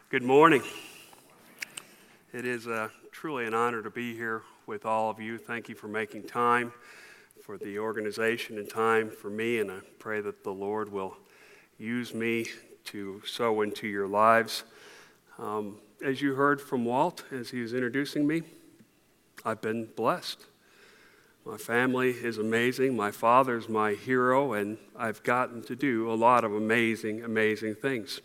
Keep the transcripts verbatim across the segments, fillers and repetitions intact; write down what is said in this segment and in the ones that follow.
Good morning. It is uh, truly an honor to be here with all of you. Thank you for making time for the organization and time for me, and I pray that the Lord will use me to sow into your lives. Um, as you heard from Walt as he was introducing me, I've been blessed. My family is amazing. My father's my hero, and I've gotten to do a lot of amazing, amazing things.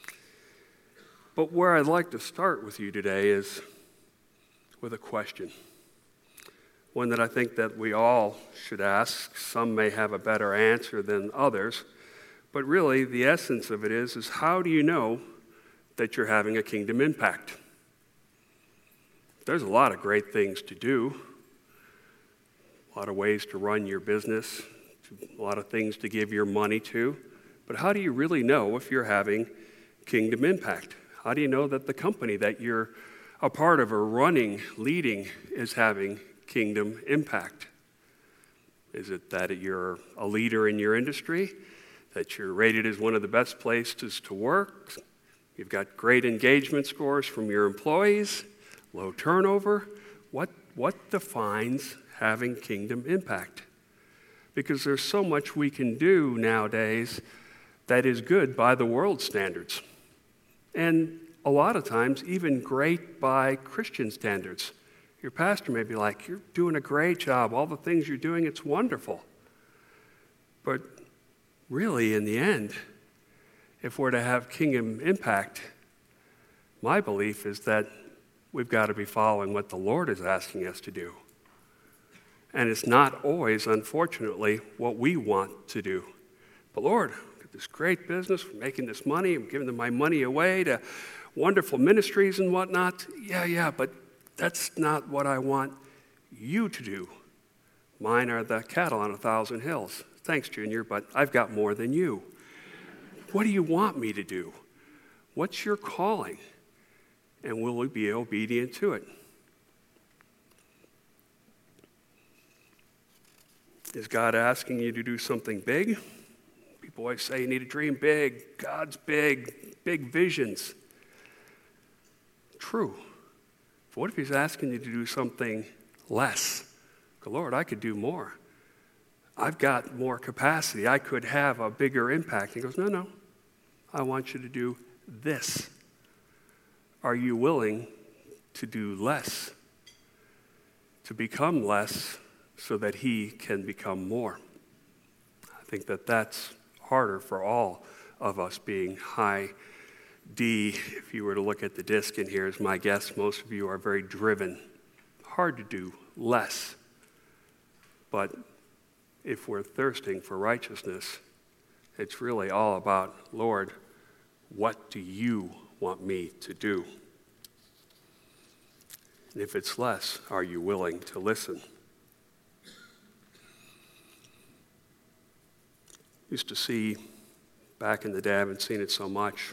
But where I'd like to start with you today is with a question. One that I think that we all should ask. Some may have a better answer than others. But really, the essence of it is, is how do you know that you're having a kingdom impact? There's a lot of great things to do. A lot of ways to run your business. A lot of things to give your money to. But how do you really know if you're having kingdom impact? How do you know that the company that you're a part of or running, leading, is having kingdom impact? Is it that you're a leader in your industry, that you're rated as one of the best places to work, you've got great engagement scores from your employees, low turnover? What, what defines having kingdom impact? Because there's so much we can do nowadays that is good by the world's standards. And a lot of times, even great by Christian standards. Your pastor may be like, you're doing a great job. All the things you're doing, it's wonderful. But really, in the end, if we're to have kingdom impact, my belief is that we've got to be following what the Lord is asking us to do. And it's not always, unfortunately, what we want to do. But Lord, this great business, we're making this money, I'm giving my money away to wonderful ministries and whatnot. Yeah, yeah, but that's not what I want you to do. Mine are the cattle on a thousand hills. Thanks, Junior, but I've got more than you. What do you want me to do? What's your calling? And will we be obedient to it? Is God asking you to do something big? People always say you need to dream big. God's big, big visions. True. But what if he's asking you to do something less? Lord, I could do more. I've got more capacity. I could have a bigger impact. He goes, no, no. I want you to do this. Are you willing to do less? To become less so that he can become more? I think that that's harder for all of us, being high D. If you were to look at the disc in here, as my guess, most of you are very driven. Hard to do less. But if we're thirsting for righteousness, it's really all about, Lord, what do you want me to do? And if it's less, are you willing to listen? Used to see, back in the day, I haven't seen it so much,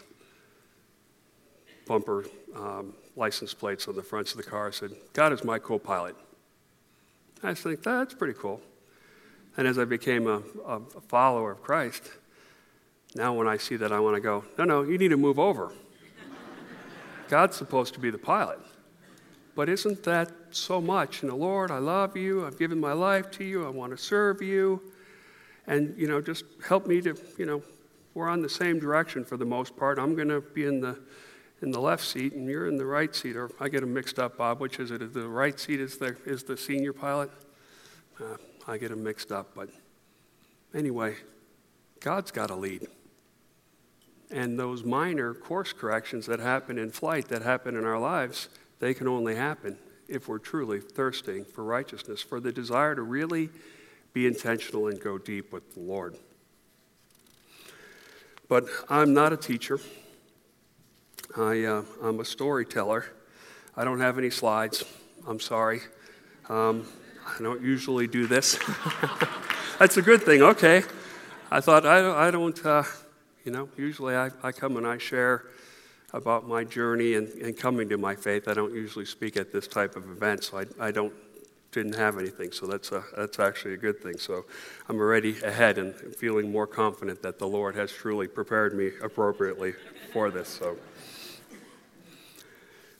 bumper um, license plates on the fronts of the car said, God is my co-pilot. I just think, that's pretty cool. And as I became a, a follower of Christ, now when I see that, I want to go, no, no, you need to move over. God's supposed to be the pilot. But isn't that so much? And the Lord, I love you. I've given my life to you. I want to serve you. And, you know, just help me to, you know, we're on the same direction for the most part. I'm going to be in the in the left seat, and you're in the right seat. Or I get them mixed up, Bob. Which is it? The right seat is the is the senior pilot? Uh, I get them mixed up. But anyway, God's got to lead. And those minor course corrections that happen in flight, that happen in our lives, they can only happen if we're truly thirsting for righteousness, for the desire to really be intentional and go deep with the Lord. But I'm not a teacher. I, uh, I'm a storyteller. I don't have any slides. I'm sorry. Um, I don't usually do this. That's a good thing. Okay. I thought I, I don't, uh, you know, usually I, I come and I share about my journey and, and coming to my faith. I don't usually speak at this type of event, so I, I don't didn't have anything, so that's a, that's actually a good thing. So I'm already ahead and feeling more confident that the Lord has truly prepared me appropriately for this. So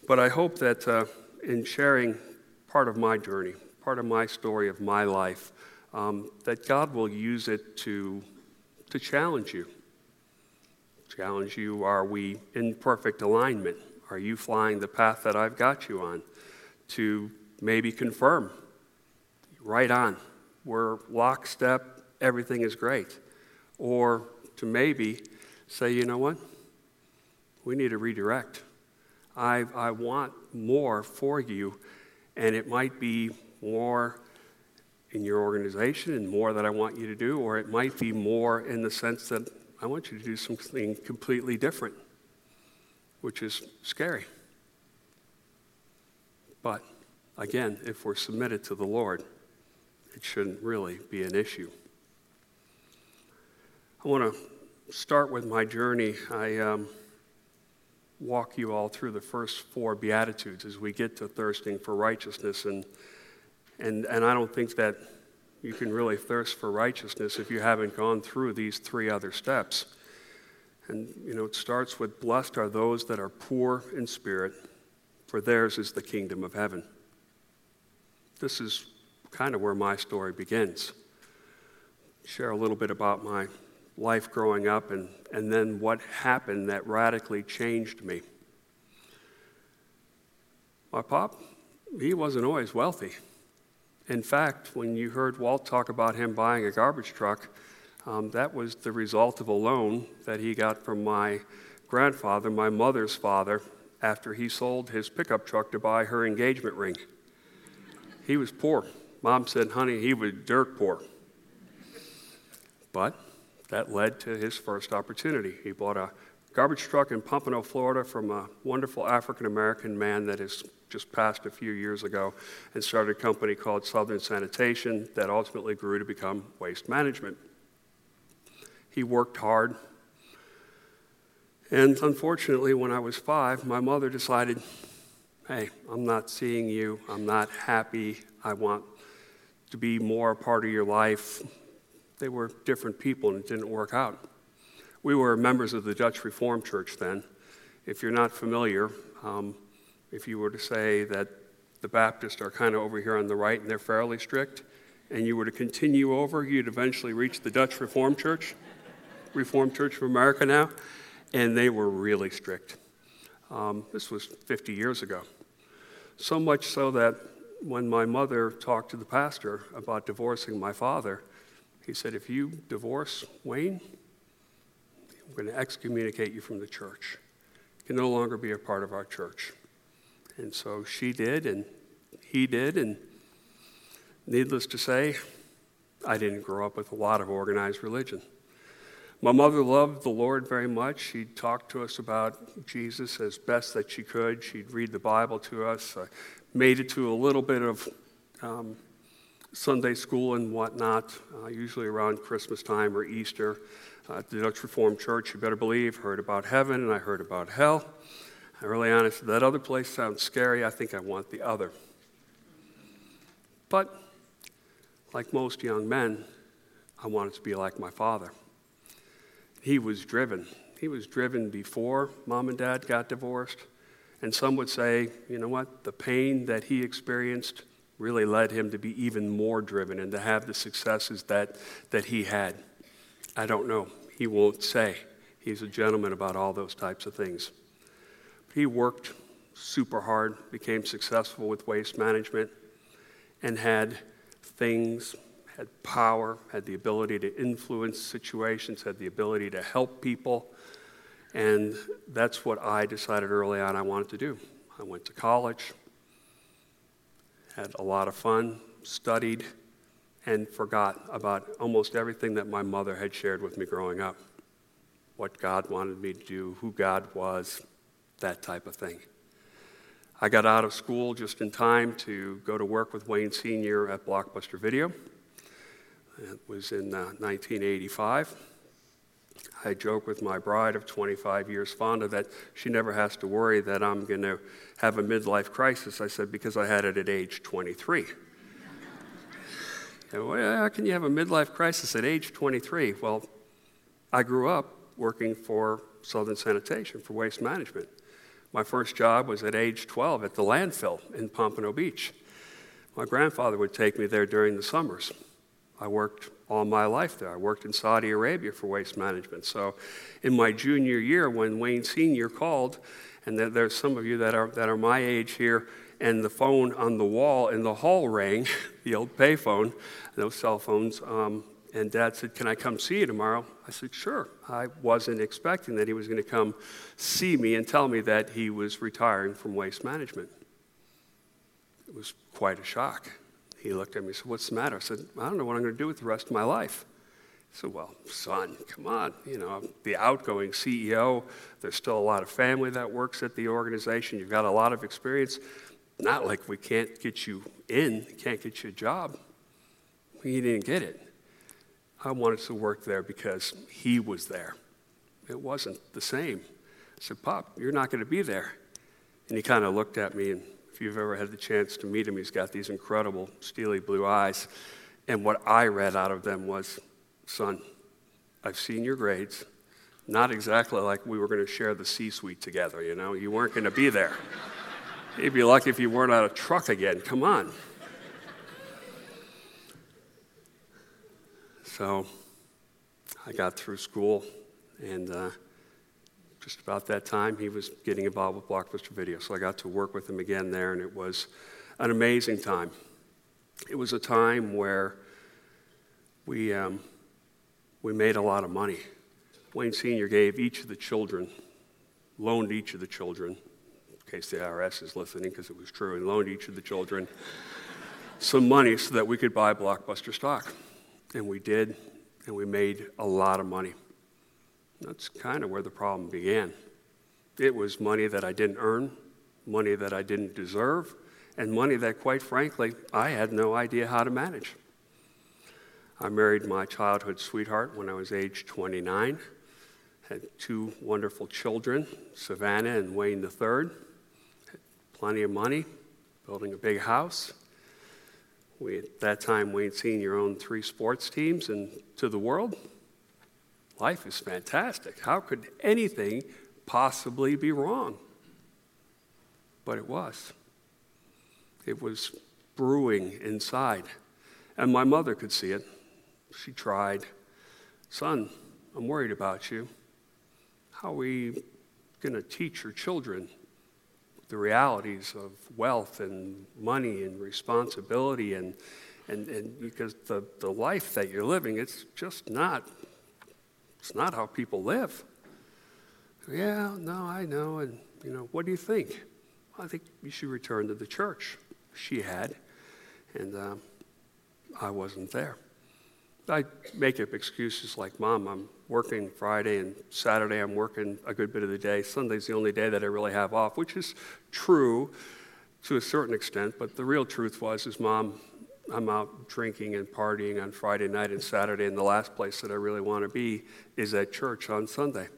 But I hope that uh, in sharing part of my journey, part of my story of my life, um, that God will use it to, to challenge you. Challenge you, are we in perfect alignment? Are you flying the path that I've got you on? To maybe confirm, right on, we're lockstep, everything is great. Or to maybe say, you know what, we need to redirect. I, I want more for you, and it might be more in your organization and more that I want you to do, or it might be more in the sense that I want you to do something completely different, which is scary. But again, if we're submitted to the Lord, it shouldn't really be an issue. I want to start with my journey. I um, walk you all through the first four Beatitudes as we get to thirsting for righteousness. And, and, and I don't think that you can really thirst for righteousness if you haven't gone through these three other steps. And, you know, it starts with, blessed are those that are poor in spirit, for theirs is the kingdom of heaven. This is kind of where my story begins. Share a little bit about my life growing up and, and then what happened that radically changed me. My pop, he wasn't always wealthy. In fact, when you heard Walt talk about him buying a garbage truck, um, that was the result of a loan that he got from my grandfather, my mother's father, after he sold his pickup truck to buy her engagement ring. He was poor. Mom said, honey, he was dirt poor. But that led to his first opportunity. He bought a garbage truck in Pompano, Florida from a wonderful African-American man that has just passed a few years ago and started a company called Southern Sanitation that ultimately grew to become Waste Management. He worked hard. And unfortunately, when I was five, my mother decided, hey, I'm not seeing you. I'm not happy. I want to be more a part of your life. They were different people, and it didn't work out. We were members of the Dutch Reformed Church then. If you're not familiar, um, if you were to say that the Baptists are kind of over here on the right and they're fairly strict, and you were to continue over, you'd eventually reach the Dutch Reformed Church, Reformed Church of America now, and they were really strict. Um, this was fifty years ago. So much so that when my mother talked to the pastor about divorcing my father, he said, if you divorce Wayne, I'm going to excommunicate you from the church. You can no longer be a part of our church. And so she did, and he did, and needless to say, I didn't grow up with a lot of organized religion. My mother loved the Lord very much. She talked to us about Jesus as best that she could. She'd read the Bible to us, uh, made it to a little bit of um, Sunday school and whatnot, uh, usually around Christmas time or Easter. Uh, at the Dutch Reformed Church, you better believe, heard about heaven and I heard about hell. I really honest, that other place sounds scary. I think I want the other. But like most young men, I wanted to be like my father. He was driven. He was driven before mom and dad got divorced. And some would say, you know what, the pain that he experienced really led him to be even more driven and to have the successes that, that he had. I don't know. He won't say. He's a gentleman about all those types of things. He worked super hard, became successful with Waste Management, and had things, had power, had the ability to influence situations, had the ability to help people. And that's what I decided early on I wanted to do. I went to college, had a lot of fun, studied, and forgot about almost everything that my mother had shared with me growing up. What God wanted me to do, who God was, that type of thing. I got out of school just in time to go to work with Wayne Senior at Blockbuster Video. It was in uh, nineteen eighty-five. I joke with my bride of twenty-five years, Fonda, that she never has to worry that I'm going to have a midlife crisis. I said, because I had it at age twenty-three. You know, well, how can you have a midlife crisis at age twenty-three? Well, I grew up working for Southern Sanitation, for Waste Management. My first job was at age twelve at the landfill in Pompano Beach. My grandfather would take me there during the summers. I worked all my life there. I worked in Saudi Arabia for waste management. So in my junior year, when Wayne Senior called, and there, there's some of you that are, that are my age here, and the phone on the wall in the hall rang, the old payphone, those cell phones, um, and Dad said, "Can I come see you tomorrow?" I said, "Sure." I wasn't expecting that he was going to come see me and tell me that he was retiring from waste management. It was quite a shock. He looked at me and said, "What's the matter?" I said, "I don't know what I'm going to do with the rest of my life." He said, "Well, son, come on. You know, I'm the outgoing C E O. There's still a lot of family that works at the organization. You've got a lot of experience. Not like we can't get you in, can't get you a job." He didn't get it. I wanted to work there because he was there. It wasn't the same. I said, "Pop, you're not going to be there." And he kind of looked at me, and if you've ever had the chance to meet him, he's got these incredible steely blue eyes. And what I read out of them was, "Son, I've seen your grades. Not exactly like we were going to share the C-suite together, you know. You weren't going to be there. You'd be lucky if you weren't on a truck again. Come on." So I got through school, and uh, just about that time, he was getting involved with Blockbuster Video. So I got to work with him again there, and it was an amazing time. It was a time where we, um, we made a lot of money. Wayne Senior gave each of the children, loaned each of the children, in case the I R S is listening, because it was true, and loaned each of the children some money so that we could buy Blockbuster stock. And we did, and we made a lot of money. That's kind of where the problem began. It was money that I didn't earn, money that I didn't deserve, and money that, quite frankly, I had no idea how to manage. I married my childhood sweetheart when I was age twenty-nine, had two wonderful children, Savannah and Wayne the third, had plenty of money, building a big house. We, at that time, Wayne Senior owned three sports teams, and to the world, life is fantastic. How could anything possibly be wrong? But it was. It was brewing inside, and my mother could see it. She tried. "Son, I'm worried about you. How are we going to teach your children the realities of wealth and money and responsibility, and and, and because the, the life that you're living, it's just not, it's not how people live." "Yeah, no, I know, and you know, what do you think?" "I think you should return to the church." She had, and um, I wasn't there. I make up excuses like, "Mom, I'm working Friday and Saturday, I'm working a good bit of the day. Sunday's the only day that I really have off," which is true to a certain extent, but the real truth was, is, "Mom, I'm out drinking and partying on Friday night and Saturday, and the last place that I really want to be is at church on Sunday."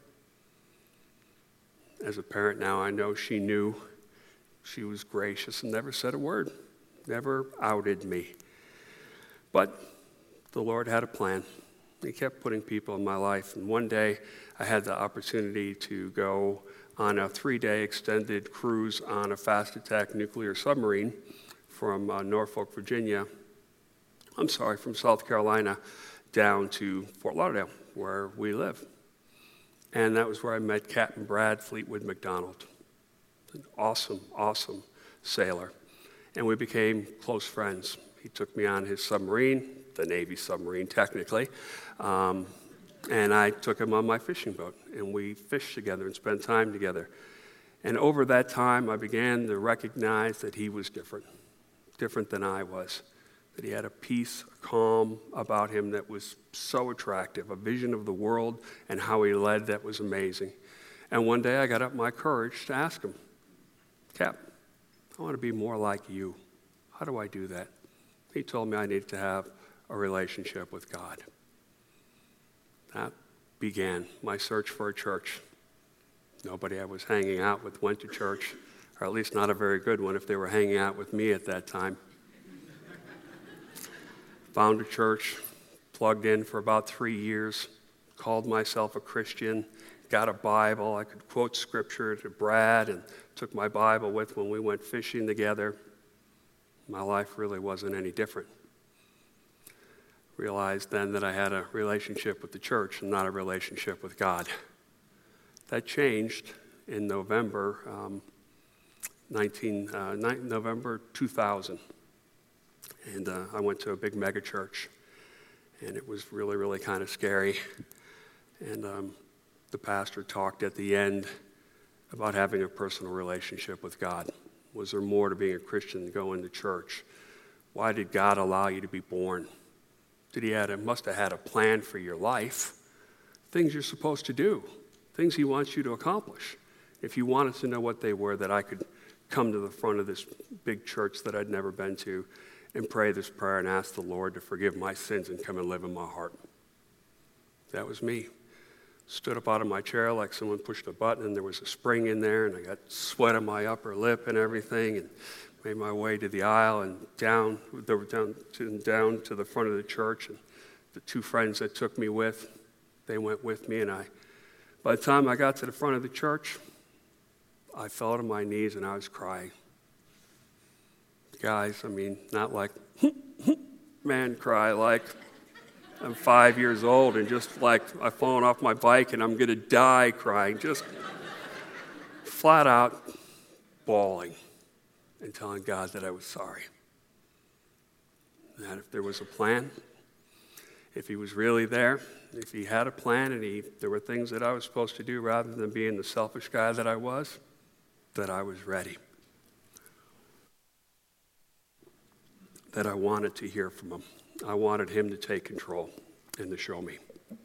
As a parent now, I know she knew. She was gracious and never said a word, never outed me. But the Lord had a plan. He kept putting people in my life. And one day, I had the opportunity to go on a three-day extended cruise on a fast-attack nuclear submarine from uh, Norfolk, Virginia. I'm sorry, from South Carolina down to Fort Lauderdale, where we live. And that was where I met Captain Brad Fleetwood McDonald, an awesome, awesome sailor. And we became close friends. He took me on his submarine, the Navy submarine technically, um, and I took him on my fishing boat, and we fished together and spent time together. And over that time, I began to recognize that he was different, different than I was, that he had a peace, a calm about him that was so attractive, a vision of the world and how he led that was amazing. And one day I got up my courage to ask him, "Cap, I want to be more like you. How do I do that?" He told me I needed to have a relationship with God. That began my search for a church. Nobody I was hanging out with went to church, or at least not a very good one if they were hanging out with me at that time. Found a church, plugged in for about three years, called myself a Christian, got a Bible. I could quote scripture to Brad and took my Bible with when we went fishing together. My life really wasn't any different. Realized then that I had a relationship with the church and not a relationship with God. That changed in November, um, nineteen, uh, November two thousand. And uh, I went to a big mega church, and it was really, really kind of scary. And um, the pastor talked at the end about having a personal relationship with God. Was there more to being a Christian than going to church? Why did God allow you to be born? Did he had, must have had a plan for your life, things you're supposed to do, things he wants you to accomplish. If you wanted to know what they were, that I could come to the front of this big church that I'd never been to and pray this prayer and ask the Lord to forgive my sins and come and live in my heart. That was me. Stood up out of my chair like someone pushed a button and there was a spring in there, and I got sweat on my upper lip and everything, and made my way to the aisle and down, down to, down to the front of the church. And the two friends that took me with, they went with me, and I, by the time I got to the front of the church, I fell to my knees and I was crying. Guys, I mean, not like man cry, like I'm five years old and just like I've fallen off my bike and I'm going to die crying, just flat out bawling and telling God that I was sorry. That if there was a plan, if he was really there, if he had a plan and he, there were things that I was supposed to do rather than being the selfish guy that I was, that I was ready. That I wanted to hear from him. I wanted him to take control and to show me.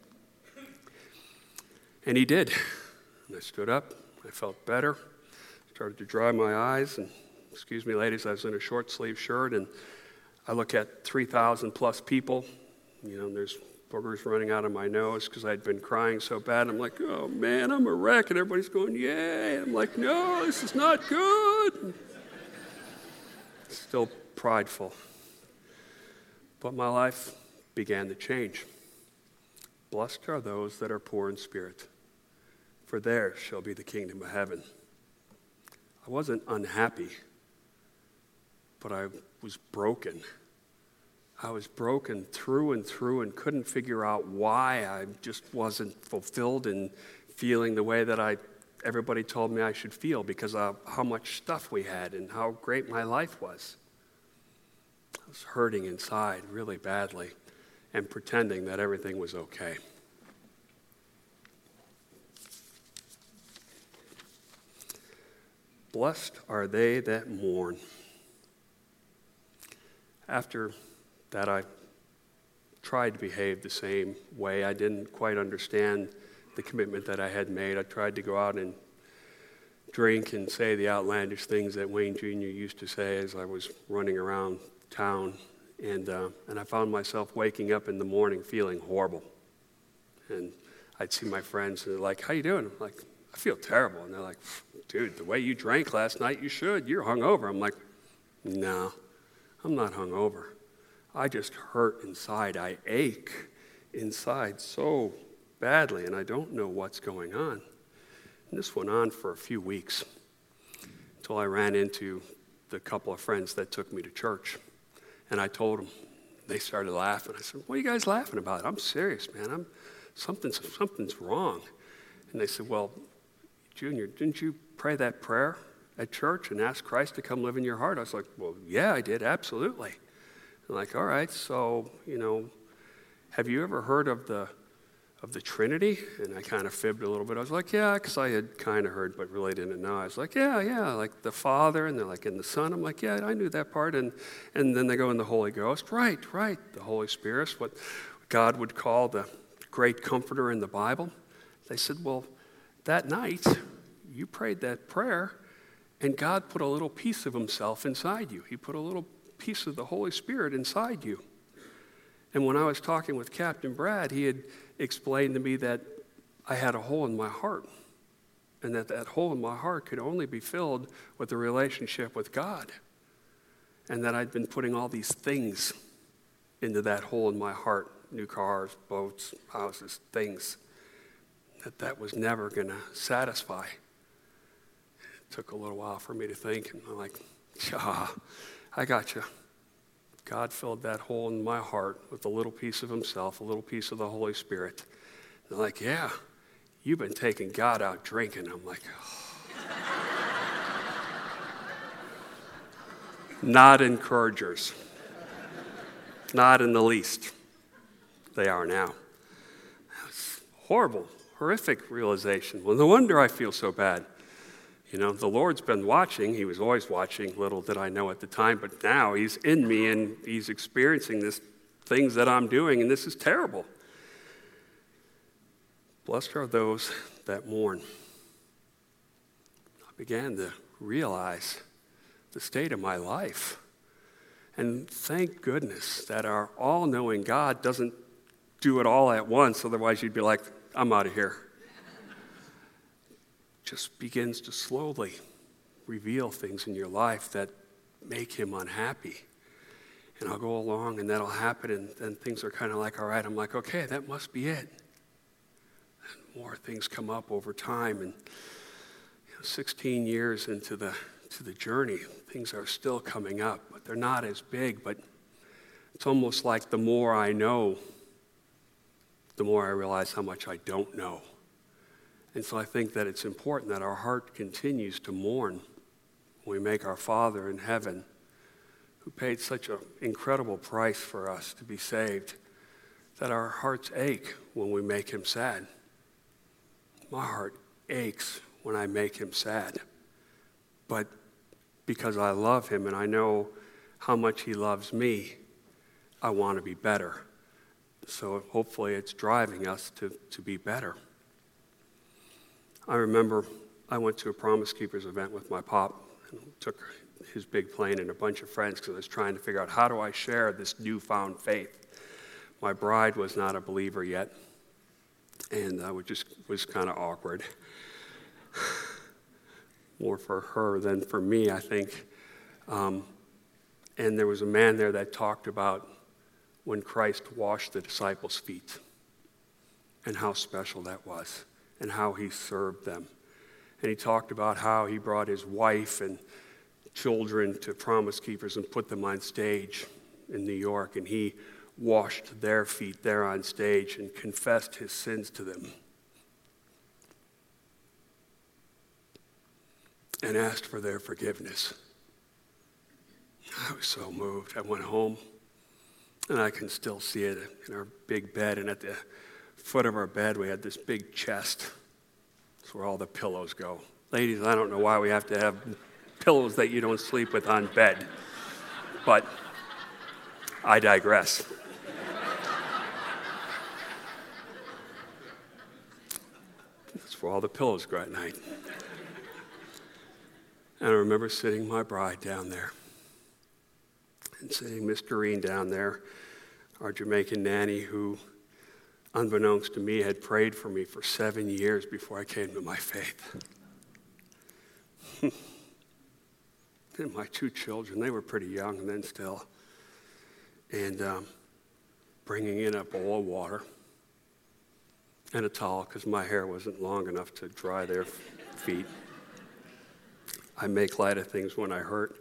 And he did. And I stood up. I felt better. Started to dry my eyes. And, excuse me, ladies, I was in a short sleeve shirt. And I look at three thousand plus people. You know, and there's boogers running out of my nose because I'd been crying so bad. I'm like, oh, man, I'm a wreck. And everybody's going, yay. I'm like, no, this is not good. Still prideful. But my life began to change. Blessed are those that are poor in spirit, for theirs shall be the kingdom of heaven. I wasn't unhappy, but I was broken. I was broken through and through and couldn't figure out why I just wasn't fulfilled and feeling the way that I everybody told me I should feel because of how much stuff we had and how great my life was. I was hurting inside really badly and pretending that everything was okay. Blessed are they that mourn. After that, I tried to behave the same way. I didn't quite understand the commitment that I had made. I tried to go out and drink and say the outlandish things that Wayne Junior used to say as I was running around town, and uh, and I found myself waking up in the morning feeling horrible. And I'd see my friends, and they're like, how you doing? I'm like, I feel terrible. And they're like, dude, the way you drank last night, you should. You're hungover. I'm like, no, I'm not hungover. I just hurt inside. I ache inside so badly, and I don't know what's going on. And this went on for a few weeks until I ran into the couple of friends that took me to church. And I told them. They started laughing. I said, what are you guys laughing about? I'm serious, man. I'm something's something's wrong. And they said, well, Junior, didn't you pray that prayer at church and ask Christ to come live in your heart? I was like, well, yeah, I did, absolutely. I'm like, all right, so, you know, have you ever heard of the of the Trinity? And I kind of fibbed a little bit. I was like, yeah, because I had kind of heard, but really didn't know. I was like, yeah, yeah, like the Father, and they're like, in the Son. I'm like, yeah, I knew that part. And and then they go in the Holy Ghost. Right, right, the Holy Spirit, what God would call the great comforter in the Bible. They said, well, that night, you prayed that prayer, and God put a little piece of himself inside you. He put a little piece of the Holy Spirit inside you. And when I was talking with Captain Brad, he had explained to me that I had a hole in my heart, and that that hole in my heart could only be filled with a relationship with God, and that I'd been putting all these things into that hole in my heart, new cars, boats, houses, things. that that was never going to satisfy. It took a little while for me to think, and I'm like, ah, I got you. God filled that hole in my heart with a little piece of himself, a little piece of the Holy Spirit. They're like, yeah, you've been taking God out drinking. I'm like, oh. Not encouragers. Not in the least. They are now. It's horrible, horrific realization. Well, no wonder I feel so bad. You know, the Lord's been watching. He was always watching, little did I know at the time, but now he's in me and he's experiencing this things that I'm doing, and this is terrible. Blessed are those that mourn. I began to realize the state of my life. And thank goodness that our all-knowing God doesn't do it all at once, otherwise you'd be like, I'm out of here. Just begins to slowly reveal things in your life that make him unhappy. And I'll go along and that'll happen, and then things are kind of like, all right, I'm like, okay, that must be it. And more things come up over time, and you know, sixteen years into the to the journey, things are still coming up, but they're not as big. But it's almost like the more I know, the more I realize how much I don't know. And so I think that it's important that our heart continues to mourn when we make our Father in heaven, who paid such an incredible price for us to be saved, that our hearts ache when we make him sad. My heart aches when I make him sad. But because I love him and I know how much he loves me, I want to be better. So hopefully it's driving us to, to be better. I remember I went to a Promise Keepers event with my pop and took his big plane and a bunch of friends because I was trying to figure out, how do I share this newfound faith? My bride was not a believer yet, and I would just was kind of awkward. More for her than for me, I think. Um, and there was a man there that talked about when Christ washed the disciples' feet and how special that was and how he served them. And he talked about how he brought his wife and children to Promise Keepers and put them on stage in New York, and he washed their feet there on stage and confessed his sins to them and asked for their forgiveness. I was so moved. I went home, and I can still see it in our big bed, and at the foot of our bed we had this big chest. That's where all the pillows go. Ladies, I don't know why we have to have pillows that you don't sleep with on bed, but I digress. That's where all the pillows go at night. And I remember sitting my bride down there and sitting Miss Doreen down there, our Jamaican nanny who, unbeknownst to me, had prayed for me for seven years before I came to my faith. And my two children, they were pretty young then still, and um, bringing in a bowl of water and a towel because my hair wasn't long enough to dry their feet. I make light of things when I hurt,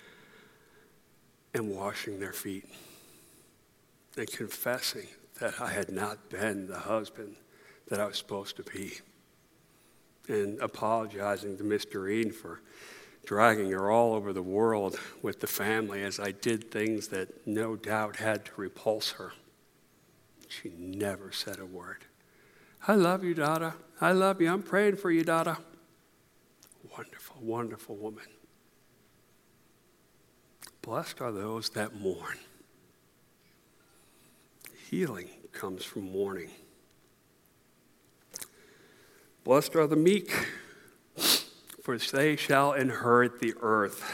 and washing their feet and confessing that I had not been the husband that I was supposed to be, and apologizing to Miss Doreen for dragging her all over the world with the family as I did things that no doubt had to repulse her. She never said a word. I love you, Dada. I love you. I'm praying for you, Dada. Wonderful, wonderful woman. Blessed are those that mourn. Healing comes from mourning. Blessed are the meek, for they shall inherit the earth.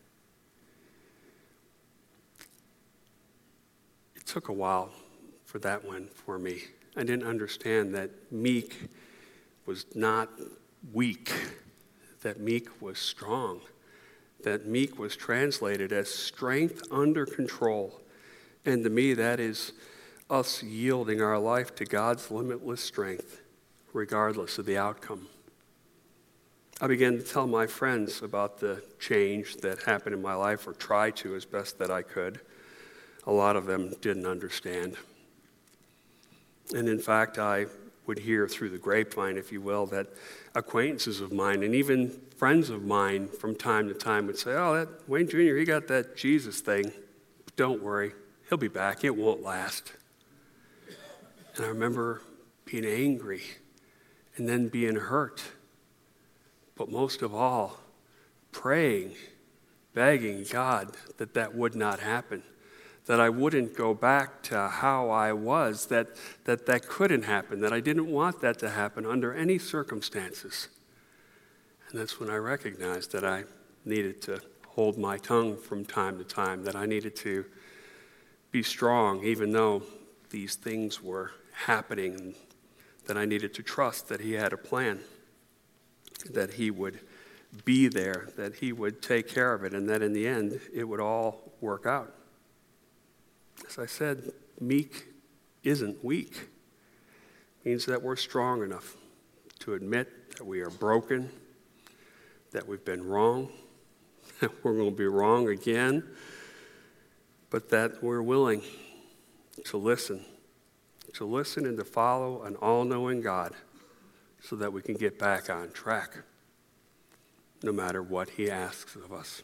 It took a while for that one for me. I didn't understand that meek was not weak, that meek was strong, that meek was translated as strength under control. And to me, that is us yielding our life to God's limitless strength, regardless of the outcome. I began to tell my friends about the change that happened in my life, or try to as best that I could. A lot of them didn't understand. And in fact, I would hear through the grapevine, if you will, that acquaintances of mine and even friends of mine from time to time would say, oh, that Wayne Junior, he got that Jesus thing. But don't worry, he'll be back. It won't last. And I remember being angry and then being hurt. But most of all, praying, begging God that that would not happen, that I wouldn't go back to how I was, that that, that couldn't happen, that I didn't want that to happen under any circumstances. And that's when I recognized that I needed to hold my tongue from time to time, that I needed to be strong even though these things were happening, that I needed to trust that he had a plan, that he would be there, that he would take care of it, and that in the end, it would all work out. As I said, meek isn't weak. It means that we're strong enough to admit that we are broken, that we've been wrong, that we're going to be wrong again, but that we're willing to listen, to listen and to follow an all-knowing God, so that we can get back on track, no matter what he asks of us.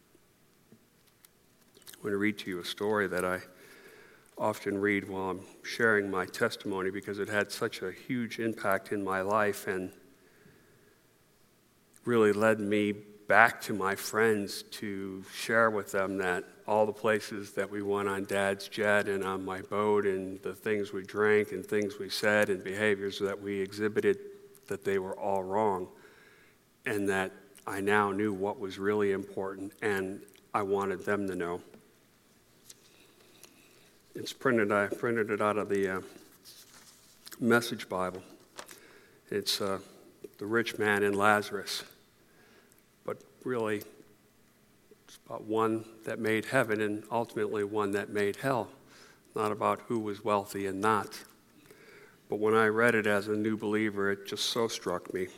I'm going to read to you a story that I often read while I'm sharing my testimony, because it had such a huge impact in my life and really led me back to my friends to share with them that all the places that we went on Dad's jet and on my boat, and the things we drank and things we said and behaviors that we exhibited, that they were all wrong, and that I now knew what was really important, and I wanted them to know. It's printed, I printed it out of the uh, Message Bible. It's uh, the rich man and Lazarus, but really it's about one that made heaven and ultimately one that made hell, not about who was wealthy and not. But when I read it as a new believer, it just so struck me.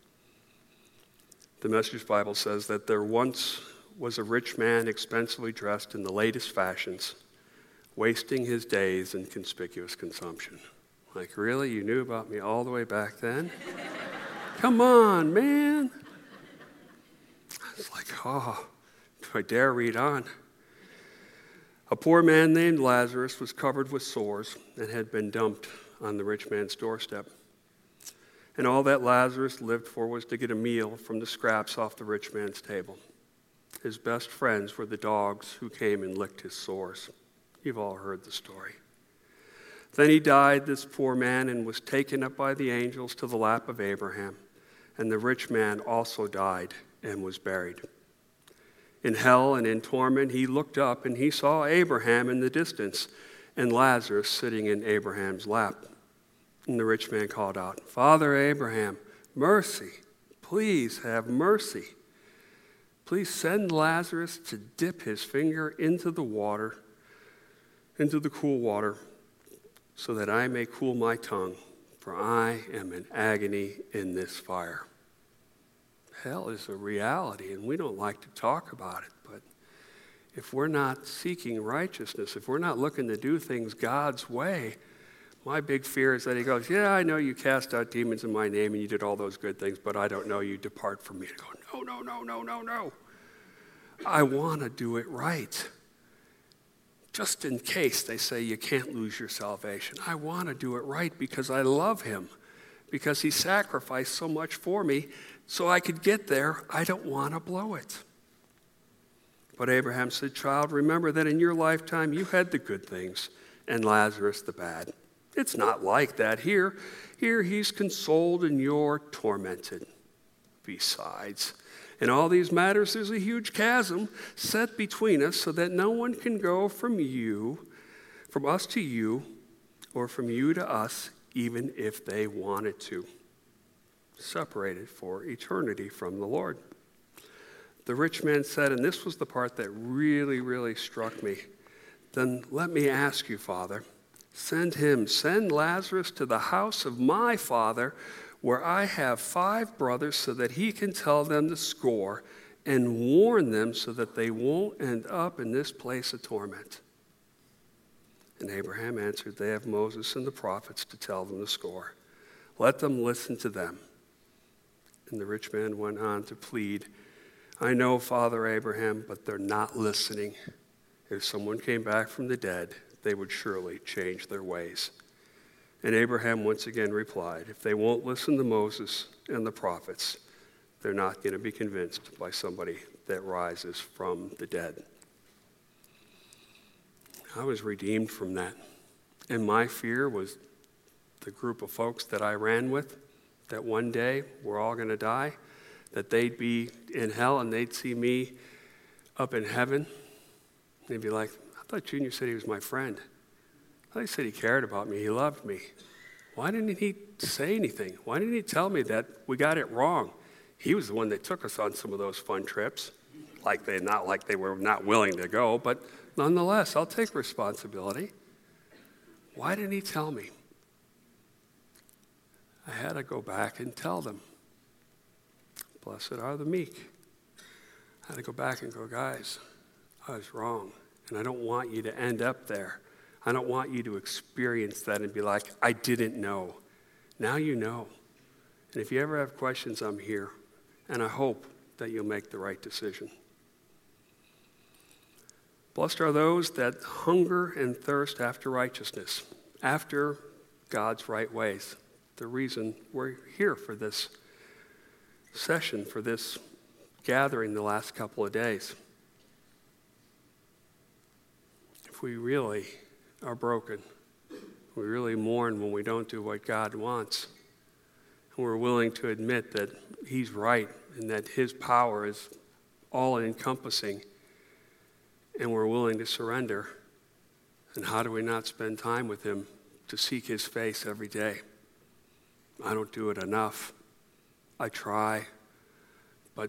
The Message Bible says that there once was a rich man expensively dressed in the latest fashions, wasting his days in conspicuous consumption. Like, really? You knew about me all the way back then? Come on, man. It's like, oh, do I dare read on? A poor man named Lazarus was covered with sores and had been dumped on the rich man's doorstep. And all that Lazarus lived for was to get a meal from the scraps off the rich man's table. His best friends were the dogs who came and licked his sores. You've all heard the story. Then he died, this poor man, and was taken up by the angels to the lap of Abraham. And the rich man also died and was buried. In hell and in torment, he looked up and he saw Abraham in the distance and Lazarus sitting in Abraham's lap. And the rich man called out, Father Abraham, mercy, please have mercy. Please send Lazarus to dip his finger into the water, into the cool water, so that I may cool my tongue, for I am in agony in this fire. Hell is a reality, and we don't like to talk about it, but if we're not seeking righteousness, if we're not looking to do things God's way, my big fear is that he goes, yeah, I know you cast out demons in my name and you did all those good things, but I don't know you, depart from me. I go, no, no, no, no, no, no. I want to do it right. Just in case they say you can't lose your salvation. I want to do it right because I love him, because he sacrificed so much for me so I could get there. I don't want to blow it. But Abraham said, child, remember that in your lifetime you had the good things and Lazarus the bad. It's not like that here. Here he's consoled and you're tormented. Besides, in all these matters there's a huge chasm set between us so that no one can go from you, from us to you, or from you to us, even if they wanted to. Separated for eternity from the Lord. The rich man said, and this was the part that really, really struck me, then let me ask you, Father, Send him, send Lazarus to the house of my father, where I have five brothers, so that he can tell them the score and warn them so that they won't end up in this place of torment. And Abraham answered, they have Moses and the prophets to tell them the score. Let them listen to them. And the rich man went on to plead, I know, Father Abraham, but they're not listening. If someone came back from the dead, they would surely change their ways. And Abraham once again replied, if they won't listen to Moses and the prophets, they're not going to be convinced by somebody that rises from the dead. I was redeemed from that. And my fear was the group of folks that I ran with, that one day we're all going to die, that they'd be in hell and they'd see me up in heaven. They'd be like, I thought Junior said he was my friend. I thought he said he cared about me, he loved me. Why didn't he say anything? Why didn't he tell me that we got it wrong? He was the one that took us on some of those fun trips. Like they, not like they were not willing to go, but nonetheless, I'll take responsibility. Why didn't he tell me? I had to go back and tell them. Blessed are the meek. I had to go back and go, guys, I was wrong, and I don't want you to end up there. I don't want you to experience that and be like, I didn't know. Now you know. And if you ever have questions, I'm here, and I hope that you'll make the right decision. Blessed are those that hunger and thirst after righteousness, after God's right ways. The reason we're here for this session, for this gathering the last couple of days. If we really are broken, we really mourn when we don't do what God wants, and we're willing to admit that he's right and that his power is all-encompassing, and we're willing to surrender, and how do we not spend time with him to seek his face every day? I don't do it enough. I try, but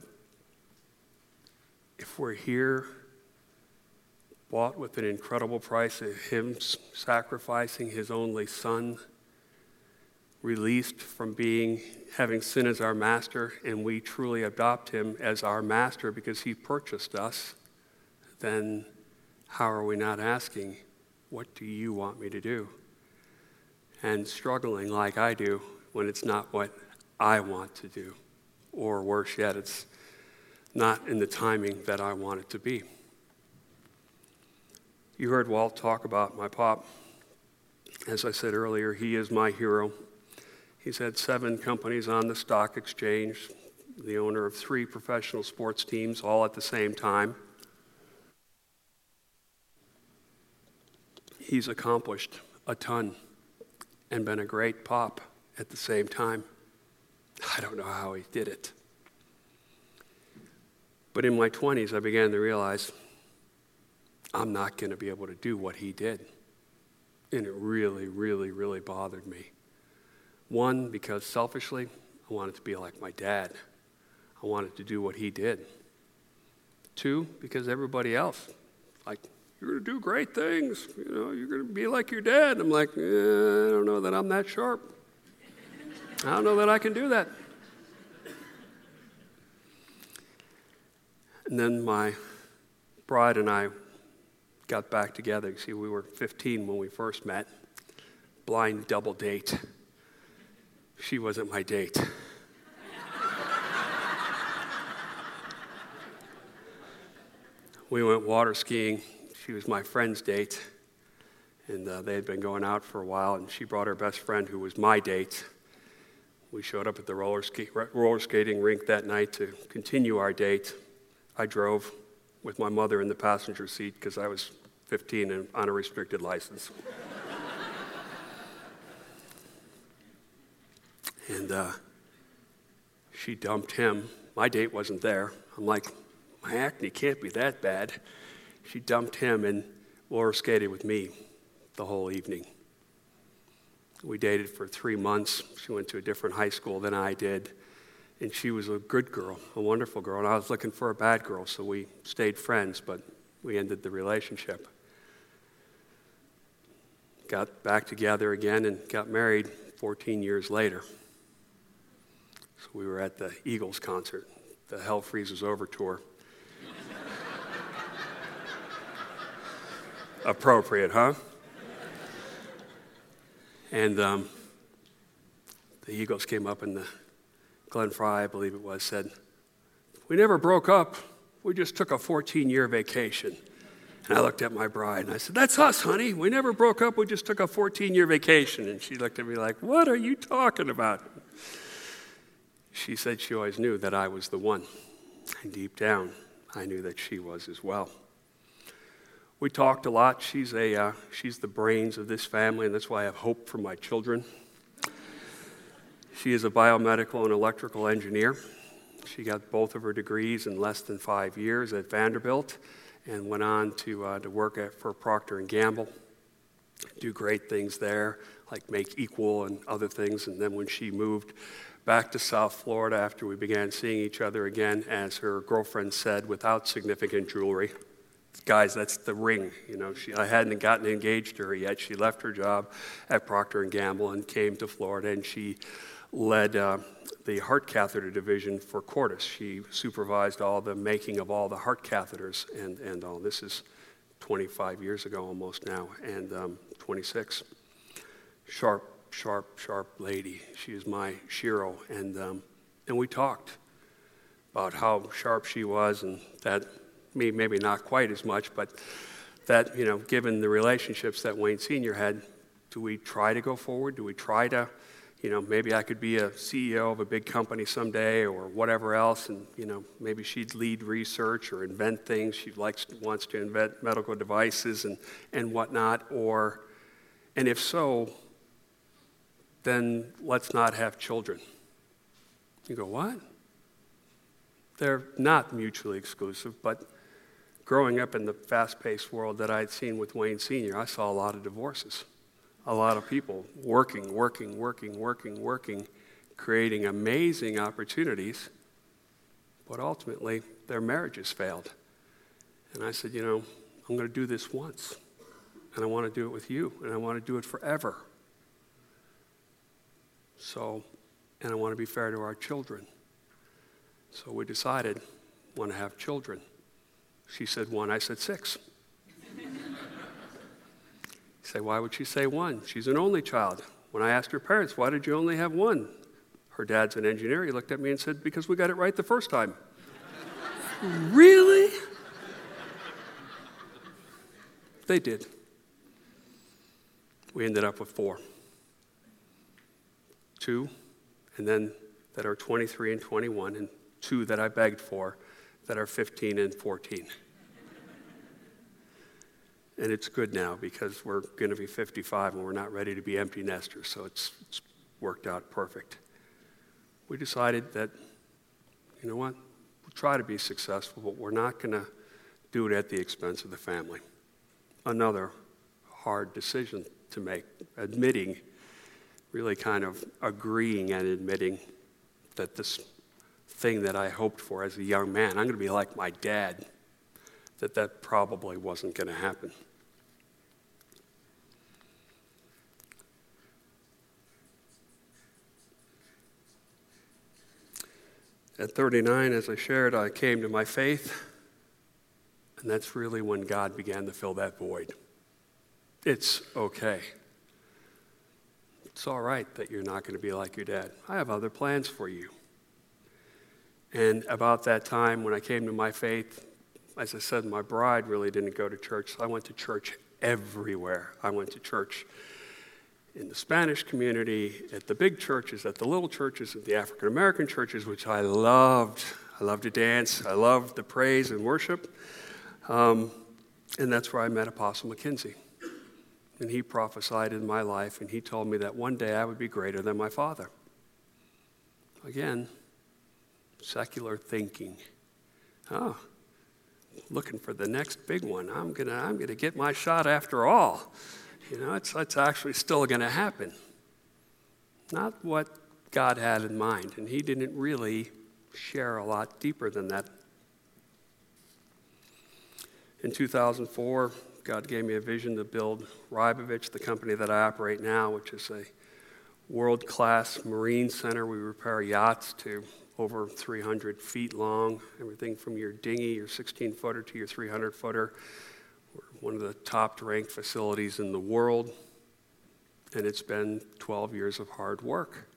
if we're here, bought with an incredible price of him sacrificing his only son, released from being, having sin as our master, and we truly adopt him as our master because he purchased us, then how are we not asking, what do you want me to do? And struggling like I do when it's not what I want to do, or worse yet, it's not in the timing that I want it to be. You heard Walt talk about my pop. As I said earlier, he is my hero. He's had seven companies on the stock exchange, the owner of three professional sports teams, all at the same time. He's accomplished a ton and been a great pop at the same time. I don't know how he did it. But in my twenties, I began to realize I'm not going to be able to do what he did. And it really, really, really bothered me. One, because selfishly, I wanted to be like my dad. I wanted to do what he did. Two, because everybody else, like, you're going to do great things. You know, you're going to be like your dad. I'm like, eh, I don't know that I'm that sharp. I don't know that I can do that. And then my bride and I got back together. You see, we were fifteen when we first met. Blind double date. She wasn't my date. We went water skiing. She was my friend's date. And uh, they had been going out for a while, and she brought her best friend, who was my date. We showed up at the roller, ski, roller skating rink that night to continue our date. I drove with my mother in the passenger seat because I was fifteen and on a restricted license. And uh, she dumped him. My date wasn't there. I'm like, my acne can't be that bad. She dumped him and roller skated with me the whole evening. We dated for three months. She went to a different high school than I did. And she was a good girl, a wonderful girl. And I was looking for a bad girl, so we stayed friends, but we ended the relationship. got back together again and got married fourteen years later. So we were at the Eagles concert, the Hell Freezes Over tour. Appropriate, huh? And um, the Eagles came up and the Glenn Fry, I believe it was, said, "We never broke up. We just took a fourteen-year vacation." And I looked at my bride and I said, "That's us, honey. We never broke up. We just took a fourteen-year vacation." And she looked at me like, "What are you talking about?" She said she always knew that I was the one. And deep down, I knew that she was as well. We talked a lot. She's, a, uh, she's the brains of this family, and that's why I have hope for my children. She is a biomedical and electrical engineer. She got both of her degrees in less than five years at Vanderbilt and went on to, uh, to work at, for Procter and Gamble, do great things there, like make Equal and other things. And then when she moved back to South Florida after we began seeing each other again, as her girlfriend said, without significant jewelry. Guys, that's the ring. You know, she, I hadn't gotten engaged to her yet. She left her job at Procter and Gamble and came to Florida, and she led uh, the heart catheter division for Cordis. She supervised all the making of all the heart catheters and, and all. This is twenty-five years ago almost now, and um, twenty-six. Sharp, sharp, sharp lady. She is my Shiro, and um, and we talked about how sharp she was, and that me maybe not quite as much, but that, you know, given the relationships that Wayne Senior had, do we try to go forward? Do we try to, you know, maybe I could be a C E O of a big company someday or whatever else, and, you know, maybe she'd lead research or invent things. She likes, wants to invent medical devices and, and whatnot, or, and if so, then let's not have children. You go, what? They're not mutually exclusive, but growing up in the fast-paced world that I'd seen with Wayne Senior, I saw a lot of divorces. A lot of people working, working, working, working, working, creating amazing opportunities, but ultimately their marriages failed. And I said, you know, I'm going to do this once, and I want to do it with you, and I want to do it forever. So, and I want to be fair to our children. So we decided, want to have children. She said one, I said six. You say, why would she say one? She's an only child. When I asked her parents, why did you only have one? Her dad's an engineer. He looked at me and said, because we got it right the first time. Really? They did. We ended up with four. Two, and then that are twenty-three and twenty-one, and two that I begged for that are fifteen and fourteen. And it's good now because we're going to be fifty-five and we're not ready to be empty nesters, so it's, it's worked out perfect. We decided that, you know what, we'll try to be successful, but we're not going to do it at the expense of the family. Another hard decision to make, admitting, really kind of agreeing and admitting that this thing that I hoped for as a young man, I'm going to be like my dad, that that probably wasn't going to happen. At thirty-nine, as I shared, I came to my faith, and that's really when God began to fill that void. It's okay. It's all right that you're not going to be like your dad. I have other plans for you. And about that time when I came to my faith, as I said, my bride really didn't go to church. So I went to church everywhere. I went to church in the Spanish community, at the big churches, at the little churches, at the African American churches, which I loved. I loved to dance. I loved the praise and worship. Um, and that's where I met Apostle McKenzie. And he prophesied in my life, and he told me that one day I would be greater than my father. Again, secular thinking. Oh, looking for the next big one. I'm gonna, I'm gonna get my shot after all. You know, it's, it's actually still gonna happen. Not what God had in mind, and he didn't really share a lot deeper than that. In two thousand four, God gave me a vision to build Rybovich, the company that I operate now, which is a world-class marine center. We repair yachts to over three hundred feet long, everything from your dinghy, your sixteen-footer, to your three hundred footer. We're one of the top-ranked facilities in the world, and it's been twelve years of hard work.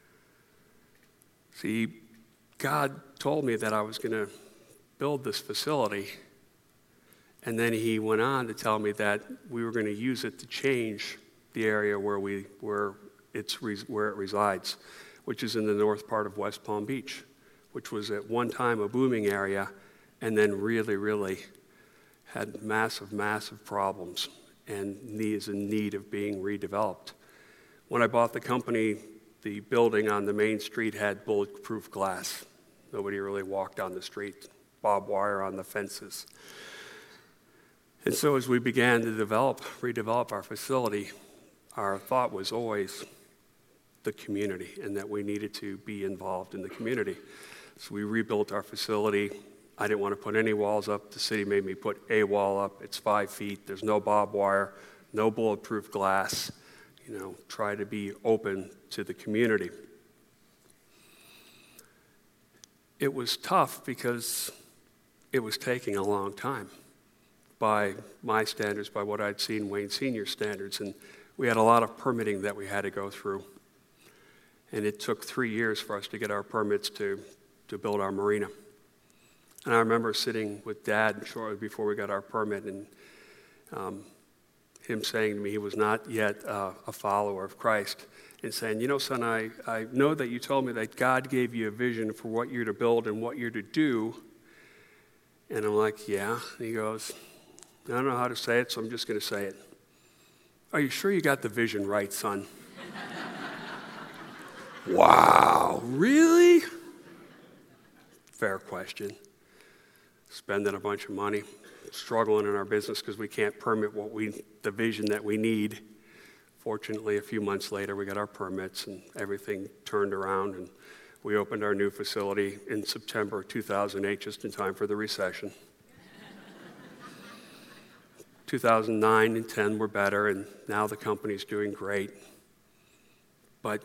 See, God told me that I was going to build this facility, and then he went on to tell me that we were going to use it to change the area where we where it's where it resides, which is in the north part of West Palm Beach, which was at one time a booming area, and then really, really had massive, massive problems and is in need of being redeveloped. When I bought the company, the building on the main street had bulletproof glass. Nobody really walked on the street, barbed wire on the fences. And so as we began to develop, redevelop our facility, our thought was always the community and that we needed to be involved in the community. So we rebuilt our facility. I didn't want to put any walls up. The city made me put a wall up. It's five feet. There's no barbed wire, no bulletproof glass. You know, try to be open to the community. It was tough because it was taking a long time by my standards, by what I'd seen Wayne Senior standards, and we had a lot of permitting that we had to go through. And it took three years for us to get our permits to, to build our marina. And I remember sitting with Dad shortly before we got our permit, and um, him saying to me he was not yet uh, a follower of Christ, and saying, you know, son, I, I know that you told me that God gave you a vision for what you're to build and what you're to do. And I'm like, yeah. And he goes, I don't know how to say it, so I'm just going to say it. Are you sure you got the vision right, son? Wow, really? Fair question. Spending a bunch of money, struggling in our business because we can't permit what we, the vision that we need. Fortunately, a few months later, we got our permits and everything turned around, and we opened our new facility in September two thousand eight, just in time for the recession. two thousand nine and ten were better, and now the company's doing great. But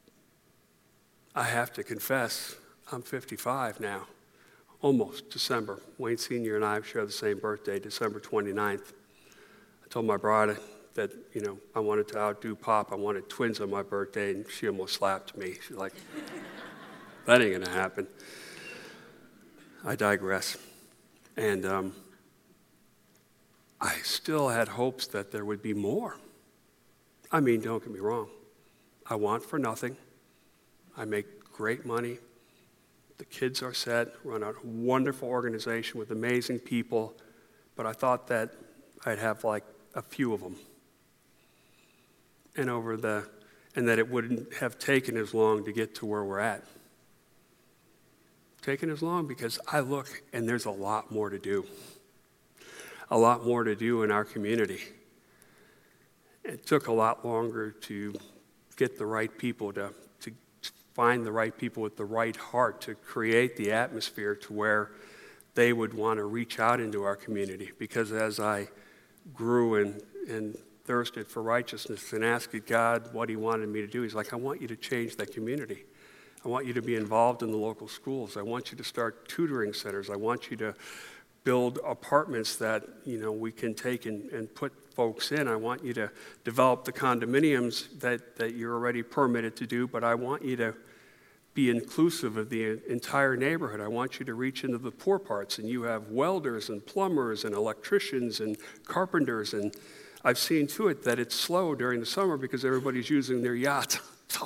I have to confess, I'm fifty-five now, almost December. Wayne Senior and I share the same birthday, December twenty-ninth. I told my bride that, you know, I wanted to outdo Pop. I wanted twins on my birthday, and she almost slapped me. She's like, that ain't gonna happen. I digress. And um, I still had hopes that there would be more. I mean, don't get me wrong. I want for nothing. I make great money. The kids are set, run a wonderful organization with amazing people, but I thought that I'd have like a few of them. And over the, and that it wouldn't have taken as long to get to where we're at. Taken as long because I look and there's a lot more to do. A lot more to do in our community. It took a lot longer to get the right people to, to find the right people with the right heart to create the atmosphere to where they would want to reach out into our community. Because as I grew and, and thirsted for righteousness and asked God what he wanted me to do, he's like, I want you to change that community. I want you to be involved in the local schools. I want you to start tutoring centers. I want you to build apartments that, you know, we can take and, and put folks in. I want you to develop the condominiums that, that you're already permitted to do, but I want you to be inclusive of the entire neighborhood. I want you to reach into the poor parts, and you have welders and plumbers and electricians and carpenters, and I've seen to it that it's slow during the summer because everybody's using their yacht.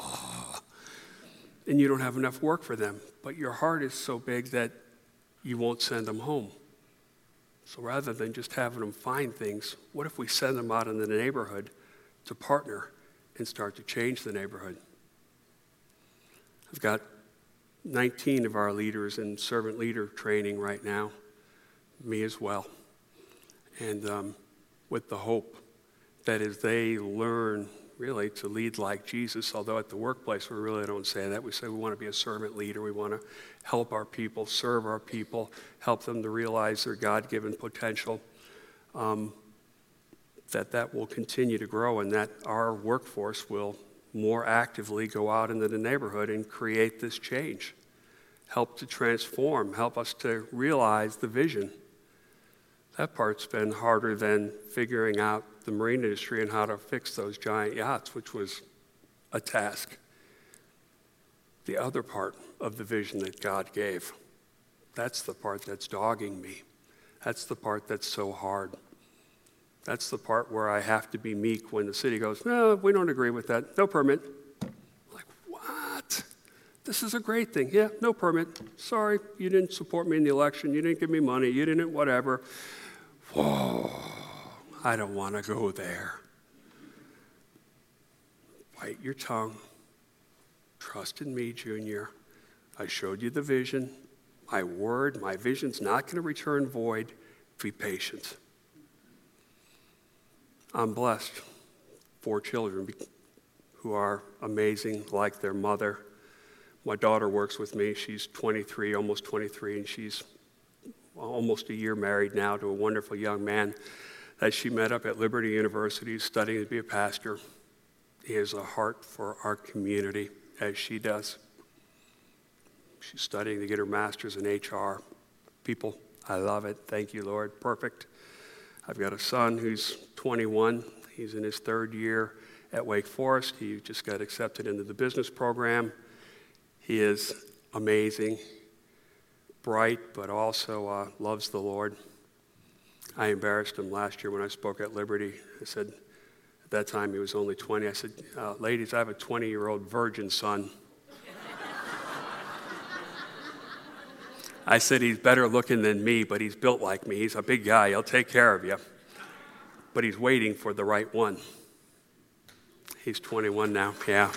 And you don't have enough work for them. But your heart is so big that you won't send them home. So rather than just having them find things, what if we send them out in the neighborhood to partner and start to change the neighborhood? I've got nineteen of our leaders in servant leader training right now, me as well. And um, with the hope that as they learn really to lead like Jesus, although at the workplace we really don't say that. We say we want to be a servant leader. We want to help our people, serve our people, help them to realize their God-given potential. um, that that will continue to grow and that our workforce will more actively go out into the neighborhood and create this change, help to transform, help us to realize the vision. That part's been harder than figuring out the marine industry and how to fix those giant yachts, which was a task. The other part of the vision that God gave, that's the part that's dogging me. That's the part that's so hard. That's the part where I have to be meek when the city goes, no, we don't agree with that. No permit. I'm like, what? This is a great thing. Yeah, no permit. Sorry, you didn't support me in the election. You didn't give me money. You didn't whatever. Whoa, I don't want to go there. Bite your tongue. Trust in me, Junior. I showed you the vision. My word, my vision's not going to return void. Be patient. I'm blessed. Four children who are amazing, like their mother. My daughter works with me. She's twenty-three, almost twenty-three, and she's almost a year married now to a wonderful young man that she met up at Liberty University studying to be a pastor. He has a heart for our community, as she does. She's studying to get her master's in H R. People, I love it. Thank you, Lord. Perfect. I've got a son who's twenty-one. He's in his third year at Wake Forest. He just got accepted into the business program. He is amazing, bright, but also uh, loves the Lord. I embarrassed him last year when I spoke at Liberty. I said, at that time he was only twenty. I said, uh, ladies, I have a twenty-year-old virgin son. I said, he's better looking than me, but he's built like me. He's a big guy. He'll take care of you. But he's waiting for the right one. He's twenty-one now, yeah.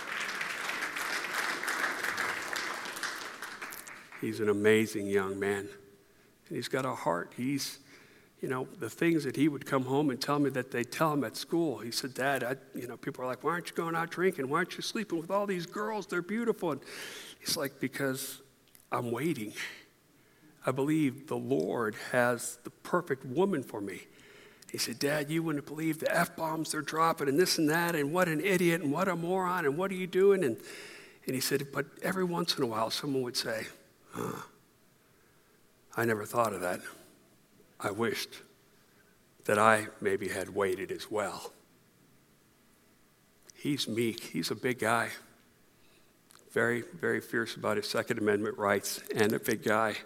He's an amazing young man. And he's got a heart. He's, you know, the things that he would come home and tell me that they tell him at school. He said, Dad, I, you know, people are like, why aren't you going out drinking? Why aren't you sleeping with all these girls? They're beautiful. And he's like, because I'm waiting. I believe the Lord has the perfect woman for me. He said, Dad, you wouldn't believe the F-bombs they're dropping and this and that and what an idiot and what a moron and what are you doing? And, and he said, but every once in a while someone would say, huh, I never thought of that. I wished that I maybe had waited as well. He's meek. He's a big guy. Very, very fierce about his Second Amendment rights and a big guy.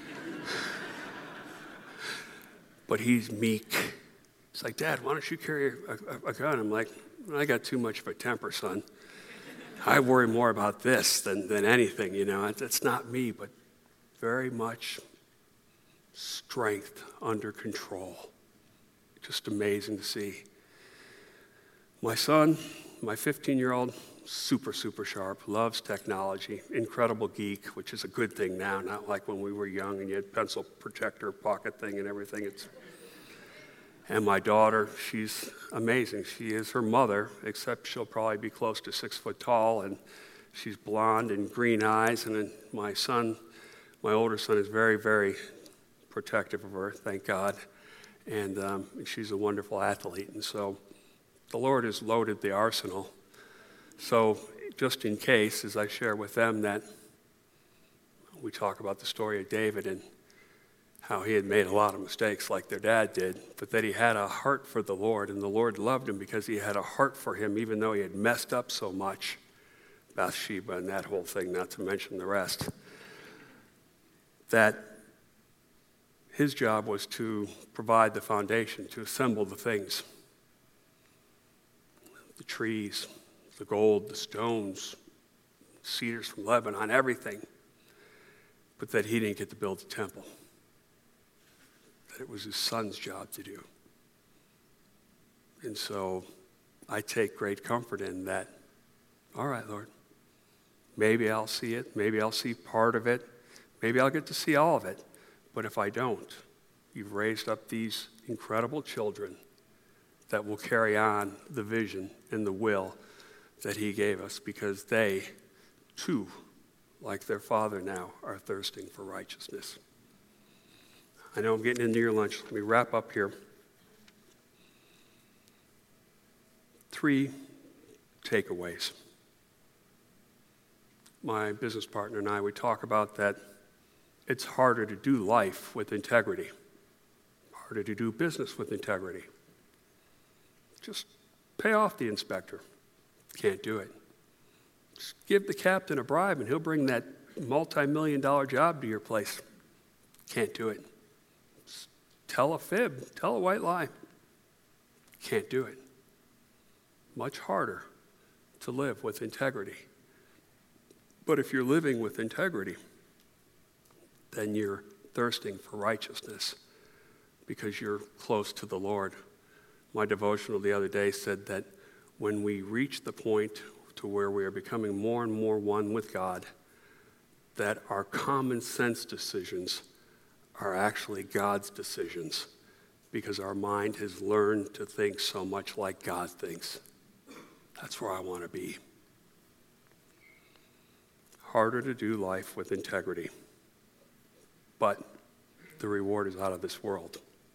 But he's meek. It's like, Dad, why don't you carry a, a, a gun? I'm like, I got too much of a temper, son. I worry more about this than, than anything, you know. It's not me, but very much strength under control. Just amazing to see. My son, my fifteen-year-old, super, super sharp, loves technology, incredible geek, which is a good thing now, not like when we were young and you had pencil protector pocket thing and everything. It's And my daughter, she's amazing. She is her mother, except she'll probably be close to six foot tall, and she's blonde and green eyes. And then my son, my older son, is very, very protective of her, thank God. And um, she's a wonderful athlete. And so the Lord has loaded the arsenal. So just in case, as I share with them that we talk about the story of David and how he had made a lot of mistakes like their dad did, but that he had a heart for the Lord, and the Lord loved him because he had a heart for him, even though he had messed up so much, Bathsheba and that whole thing, not to mention the rest, that his job was to provide the foundation, to assemble the things, the trees, the gold, the stones, cedars from Lebanon, everything, but that he didn't get to build the temple. That it was his son's job to do. And so I take great comfort in that. All right, Lord, maybe I'll see it. Maybe I'll see part of it. Maybe I'll get to see all of it. But if I don't, you've raised up these incredible children that will carry on the vision and the will that he gave us, because they, too, like their father now, are thirsting for righteousness. I know I'm getting into your lunch. Let me wrap up here. three takeaways. My business partner and I, we talk about that it's harder to do life with integrity, harder to do business with integrity. Just pay off the inspector. Can't do it. Just give the captain a bribe and he'll bring that multi-million dollar job to your place. Can't do it. Just tell a fib, tell a white lie. Can't do it. Much harder to live with integrity. But if you're living with integrity, then you're thirsting for righteousness because you're close to the Lord. My devotional the other day said that when we reach the point to where we are becoming more and more one with God, that our common sense decisions are actually God's decisions because our mind has learned to think so much like God thinks. That's where I want to be. Harder to do life with integrity, but the reward is out of this world.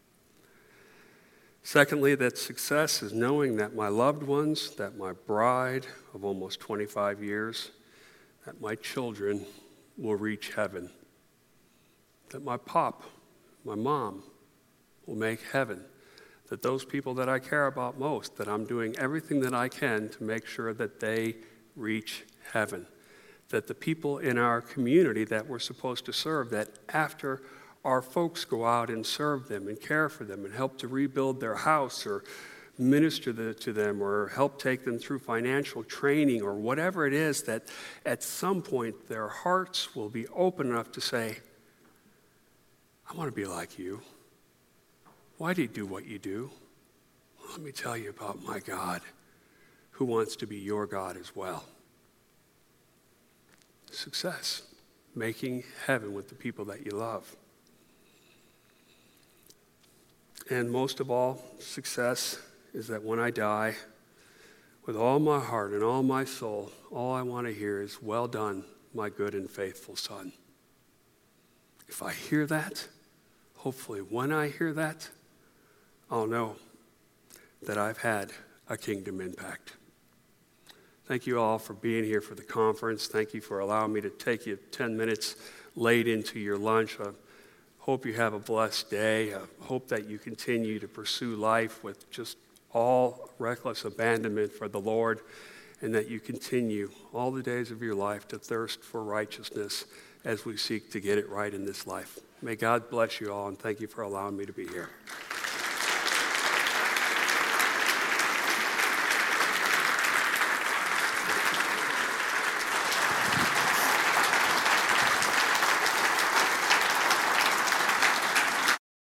Secondly, that success is knowing that my loved ones, that my bride of almost twenty-five years, that my children will reach heaven, that my pop, my mom will make heaven, that those people that I care about most, that I'm doing everything that I can to make sure that they reach heaven, that the people in our community that we're supposed to serve, that after our folks go out and serve them and care for them and help to rebuild their house or minister the, to them or help take them through financial training or whatever it is, that at some point their hearts will be open enough to say, I want to be like you. Why do you do what you do? Well, let me tell you about my God who wants to be your God as well. Success, making heaven with the people that you love. And most of all, success is that when I die, with all my heart and all my soul, all I want to hear is, well done, my good and faithful son. If I hear that, hopefully when I hear that, I'll know that I've had a kingdom impact. Thank you all for being here for the conference. Thank you for allowing me to take you ten minutes late into your lunch. I hope you have a blessed day. I hope that you continue to pursue life with just all reckless abandonment for the Lord, and that you continue all the days of your life to thirst for righteousness as we seek to get it right in this life. May God bless you all, and thank you for allowing me to be here.